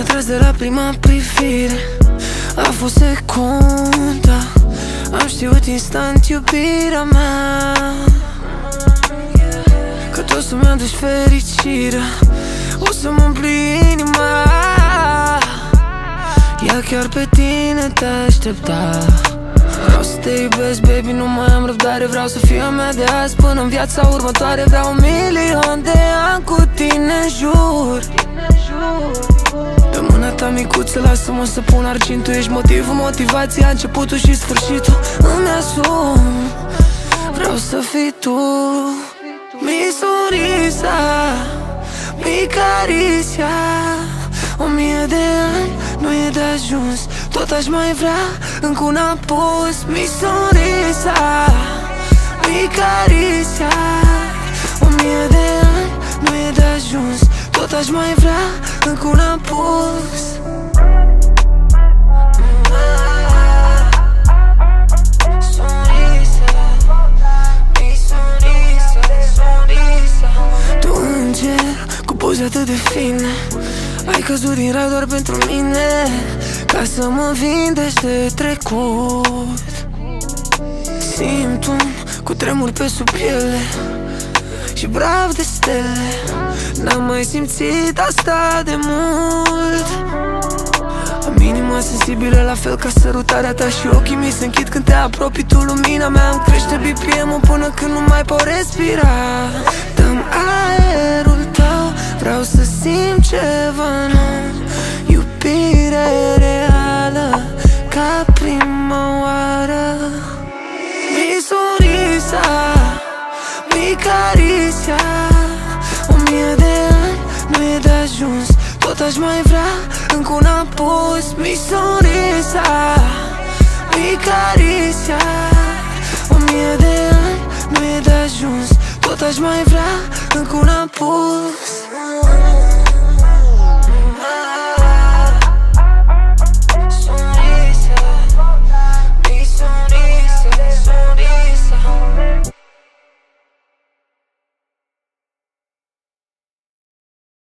atras de la prima privire. A fost secunda, am știut instant iubirea mea, că tu o să-mi aduci fericirea, o să-mi umpli inima. Ea chiar pe tine te aștepta. Vreau să te iubesc, baby, nu mai am răbdare. Vreau să fii a mea de azi până în viața următoare. Vreau 1.000.000 de ani cu tine, jur. Pe mâna ta micuță, lasă-mă să pun argintul. Ești motivul, motivația, începutul și sfârșitul. Îmi asum, vreau să fii tu. Mi sonrisa, mi caricia. 1000 de ani nu e de ajuns, tot aș mai vrea încă un apus. Mi sonrisa, mi caricia. 1000 de ani nu e de ajuns, tot aș mai vrea încă un apus. Tu înger cu poze atât de fine, ai căzut din rai doar pentru mine, ca să mă vindești de trecut. Simt un cutremur pe sub piele și brav de stele. N-am mai simțit asta de mult. Am inima sensibilă la fel ca sărutarea ta și ochii mi se închid când te apropii tu. Lumina mea îmi crește BPM-ul până când nu mai pot respira. Dă-mi aerul tău, vreau să simt ceva nou. Iubire reală, ca prima oară. Mi sonrisa, mi caricia. 1000 de ani nu e de ajuns, tot aș mai vrea încă un apus. Mi sonrisa, mi caricia. 1000 de ani nu e de ajuns, tot aș mai vrea încă un apus.